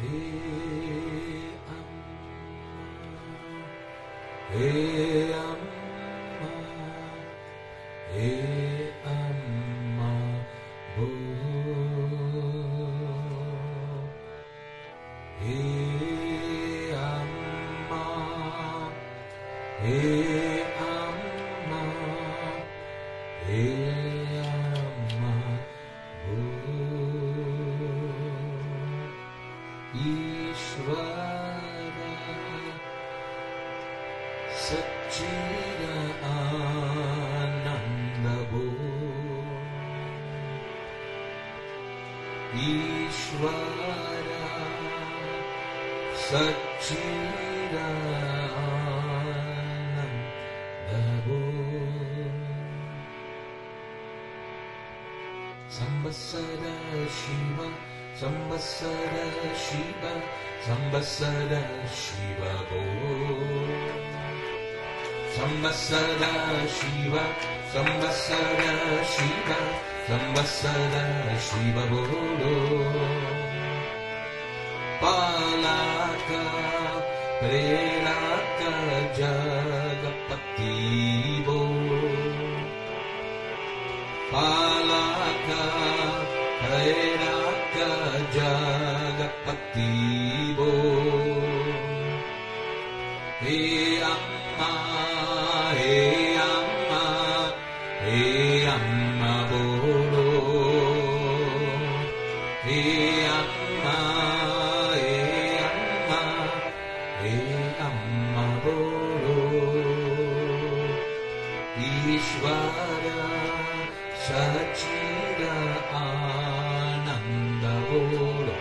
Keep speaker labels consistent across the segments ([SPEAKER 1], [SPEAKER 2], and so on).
[SPEAKER 1] Hey Amma, Hey Amma, Hey Amma, Bo. Hey Amma, Hey Amma, Hey Amma, Bo. Ishvara Satchida Ananda Bo. Ishvara Satchida Ananda Bo. Samvatsara Shiva, Samvatsara Shiva, Samvatsara Shiva Bo. Samvatsara Shiva, Samvatsara Shiva, Samvatsara Shiva Bo. Palaka, Prelaka Jagapati Bo. Palaka, Prelaka Jagapati Bo. Hey Amma, Hey Amma, Hey Amma Bolo. Hey Amma, Hey Amma, Hey Amma Bolo. Ishvara Satchida Ananda Bolo.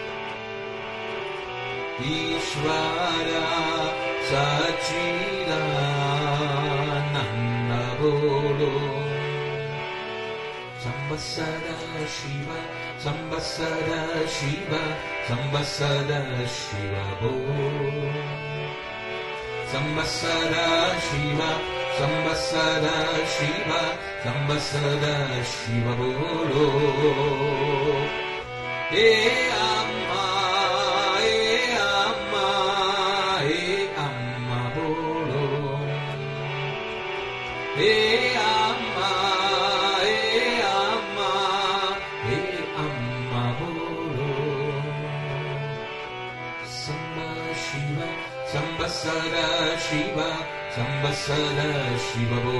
[SPEAKER 1] Ishvara Satchida Ananda Bolo. Samvatsara Shiva, Samvatsara Shiva, Samvatsara Shiva Bo. Samvatsara Shiva, Samvatsara Shiva, Samvatsara Shiva Bolo. Hey Amma, Hey Amma, Hey Amma Bolo. Hey Amma, Hey Amma, Hey Amma Bolo. Samba Shiva, Samvatsara Shiva, Samvatsara Shiva Bo.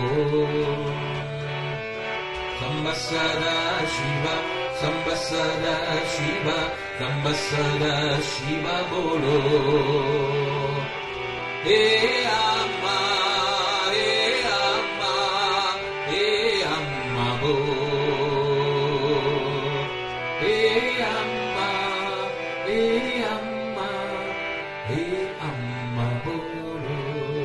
[SPEAKER 1] Samvatsara Shiva, Samvatsara Shiva, Samvatsara Shiva Bolo. Hey Amma, Hey Amma, Hey Amma Bo. Hey Amma, Hey Amma, Hey Amma Bolo.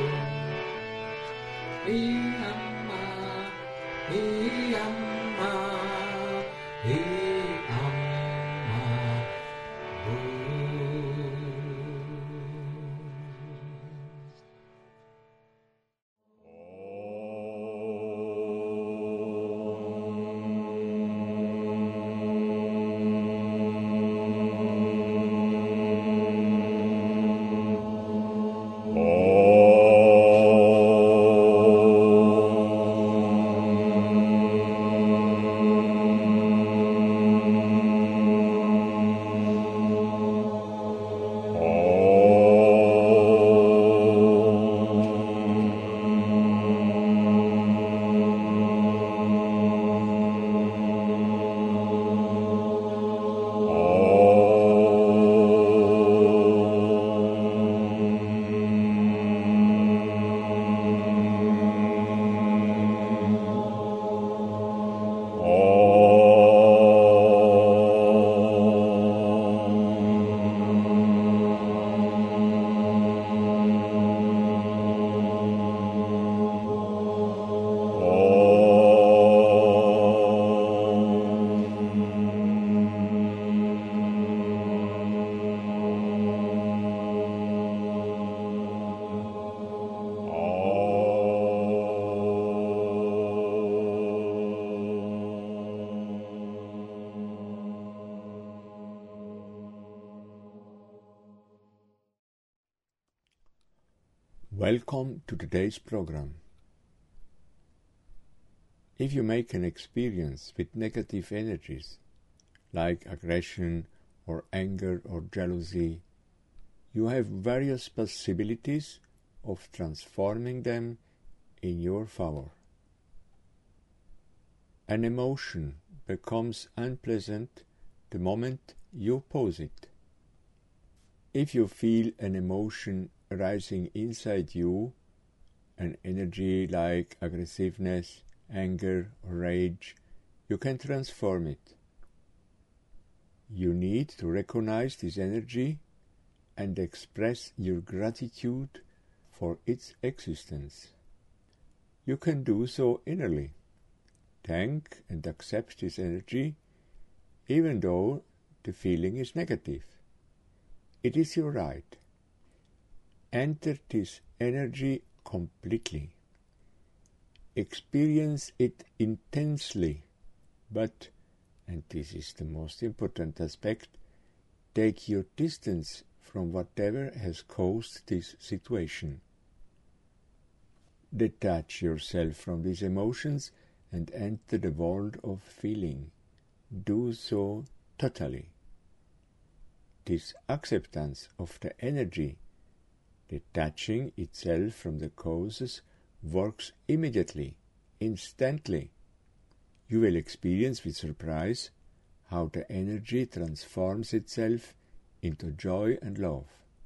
[SPEAKER 1] Hey Amma, Hey Amma, Hey Amma Bolo.
[SPEAKER 2] Welcome to today's program. If you make an experience with negative energies, like aggression or anger or jealousy, you have various possibilities of transforming them in your favor. An emotion becomes unpleasant the moment you oppose it. If you feel an emotion rising inside you, an energy like aggressiveness, anger, or rage, you can transform it. You need to recognize this energy and express your gratitude for its existence. You can do so innerly. Thank and accept this energy, even though the feeling is negative. It is your right. Enter this energy completely. Experience it intensely, but, and this is the most important aspect, take your distance from whatever has caused this situation. Detach yourself from these emotions and enter the world of feeling. Do so totally. This acceptance of the energy, detaching itself from the causes, works immediately, instantly. You will experience with surprise how the energy transforms itself into joy and love.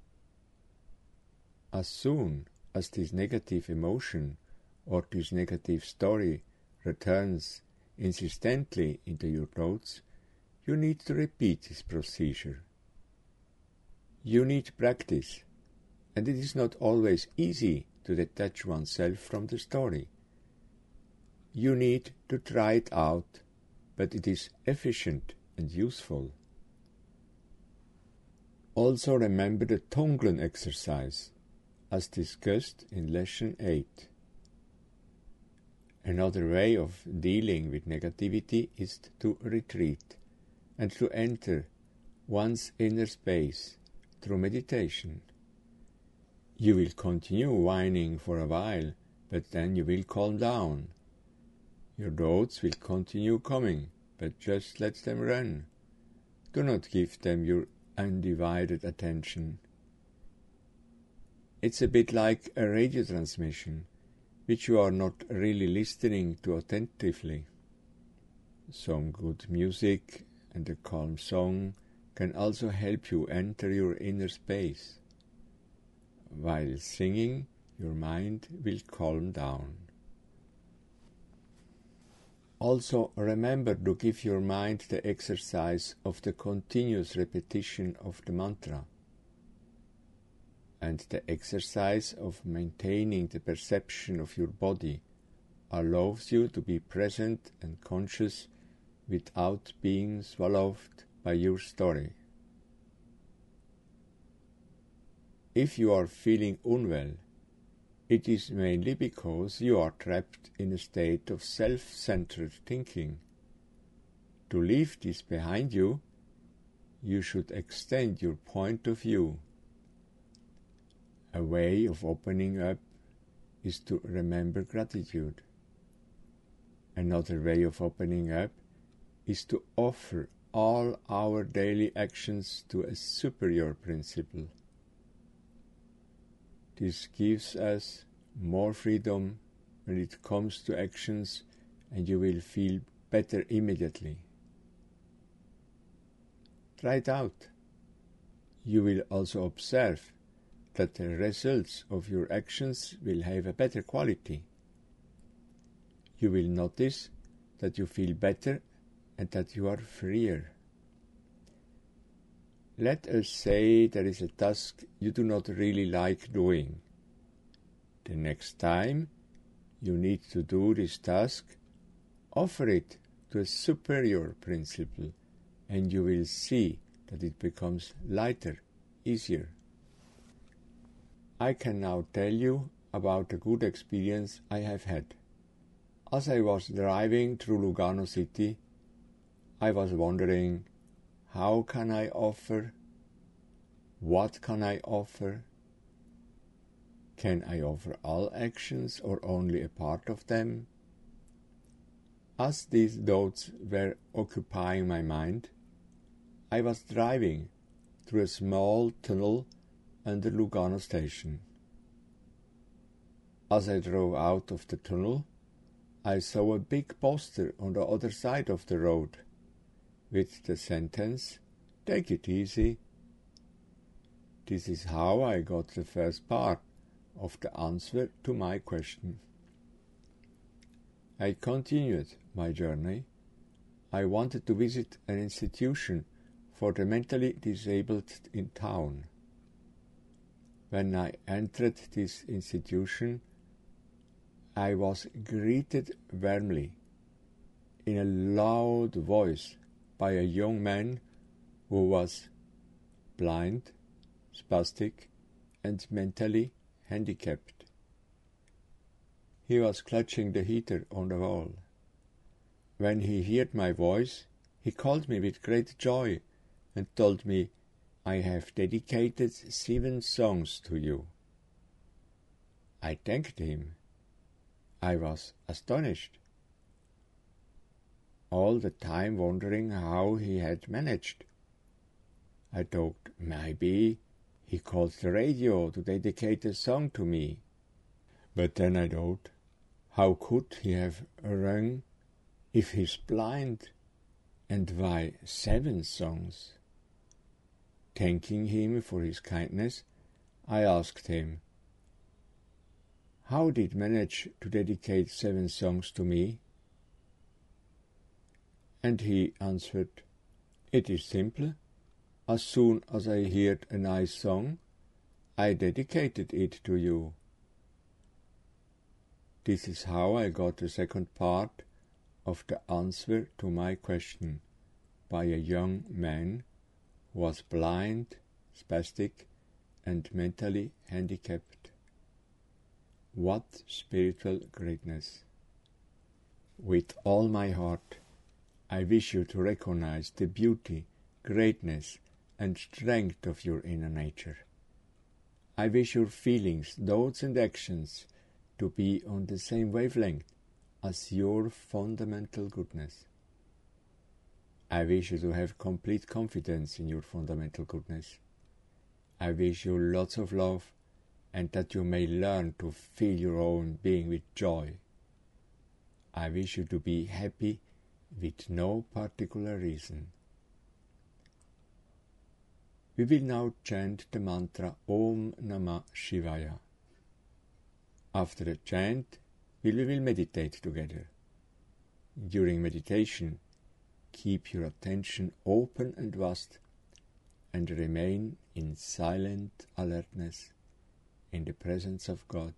[SPEAKER 2] As soon as this negative emotion or this negative story returns insistently into your thoughts, you need to repeat this procedure. You need practice, and it is not always easy to detach oneself from the story. You need to try it out, but it is efficient and useful. Also remember the Tonglen exercise, as discussed in Lesson 8. Another way of dealing with negativity is to retreat and to enter one's inner space through meditation. You will continue whining for a while, but then you will calm down. Your thoughts will continue coming, but just let them run. Do not give them your undivided attention. It's a bit like a radio transmission, which you are not really listening to attentively. Some good music and a calm song can also help you enter your inner space. While singing, your mind will calm down. Also remember to give your mind the exercise of the continuous repetition of the mantra, and the exercise of maintaining the perception of your body allows you to be present and conscious without being swallowed by your story. If you are feeling unwell, it is mainly because you are trapped in a state of self-centered thinking. To leave this behind you, you should extend your point of view. A way of opening up is to remember gratitude. Another way of opening up is to offer all our daily actions to a superior principle. This gives us more freedom when it comes to actions, and you will feel better immediately. Try it out. You will also observe that the results of your actions will have a better quality. You will notice that you feel better and that you are freer. Let us say there is a task you do not really like doing. The next time you need to do this task, offer it to a superior principle, and you will see that it becomes lighter, easier. I can now tell you about a good experience I have had. As I was driving through Lugano city, I was wondering, how can I offer? What can I offer? Can I offer all actions or only a part of them? As these thoughts were occupying my mind, I was driving through a small tunnel under Lugano station. As I drove out of the tunnel, I saw a big poster on the other side of the road with the sentence, "Take it easy." This is how I got the first part of the answer to my question. I continued my journey. I wanted to visit an institution for the mentally disabled in town. When I entered this institution, I was greeted warmly in a loud voice by a young man who was blind, spastic, and mentally handicapped. He was clutching the heater on the wall. When he heard my voice, he called me with great joy and told me, "I have dedicated 7 songs to you." I thanked him. I was astonished, all the time wondering how he had managed. I thought, maybe he called the radio to dedicate a song to me. But then I thought, how could he have rung if he's blind, and why 7 songs? Thanking him for his kindness, I asked him, "How did manage to dedicate 7 songs to me?" And he answered, "It is simple. As soon as I heard a nice song, I dedicated it to you." This is how I got the second part of the answer to my question by a young man who was blind, spastic, and mentally handicapped. What spiritual greatness! With all my heart, I wish you to recognize the beauty, greatness, and strength of your inner nature. I wish your feelings, thoughts, and actions to be on the same wavelength as your fundamental goodness. I wish you to have complete confidence in your fundamental goodness. I wish you lots of love, and that you may learn to fill your own being with joy. I wish you to be happy with no particular reason. We will now chant the mantra Om Namah Shivaya. After the chant, we will meditate together. During meditation, keep your attention open and vast, and remain in silent alertness in the presence of God.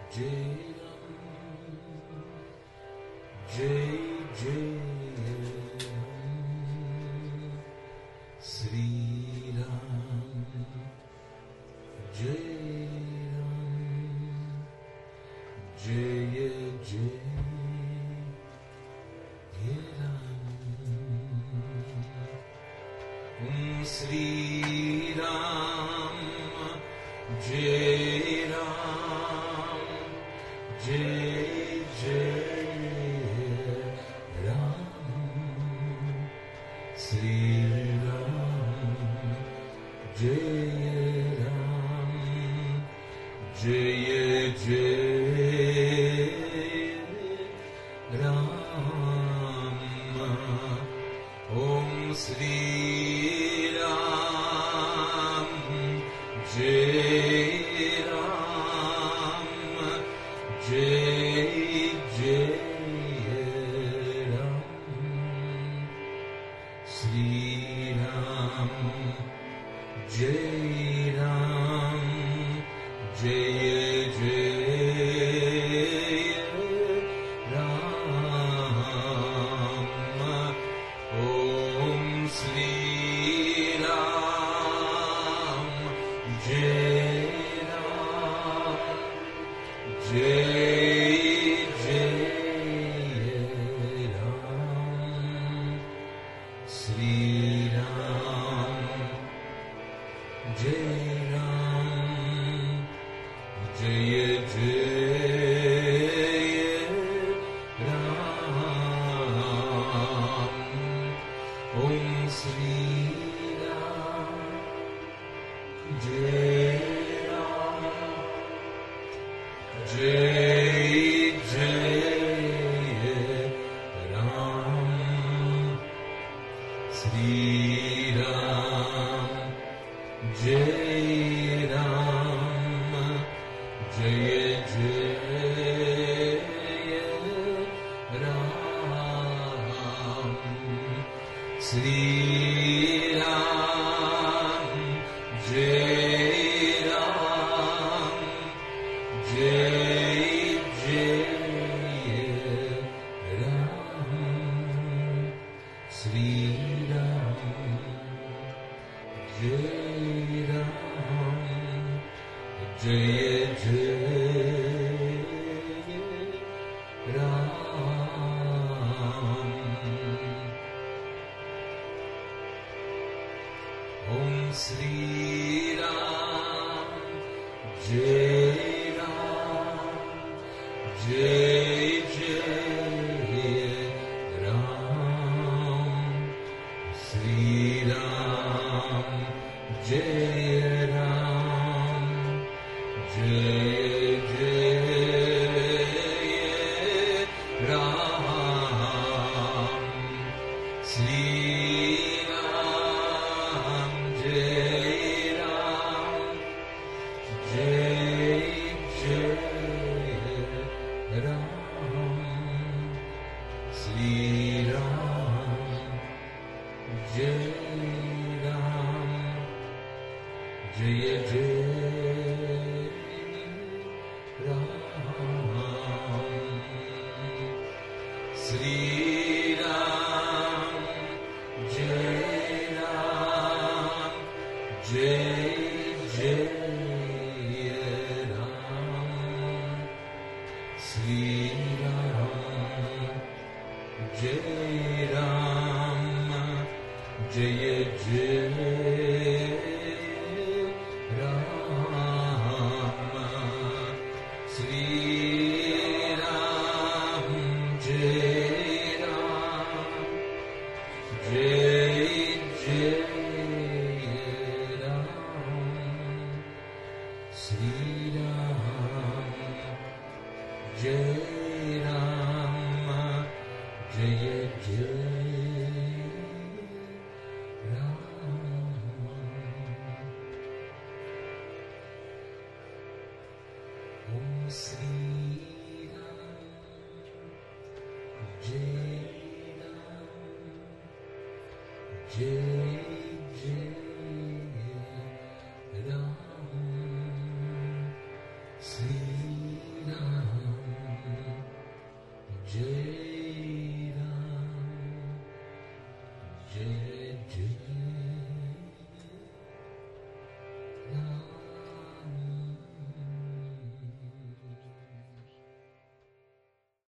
[SPEAKER 1] Sri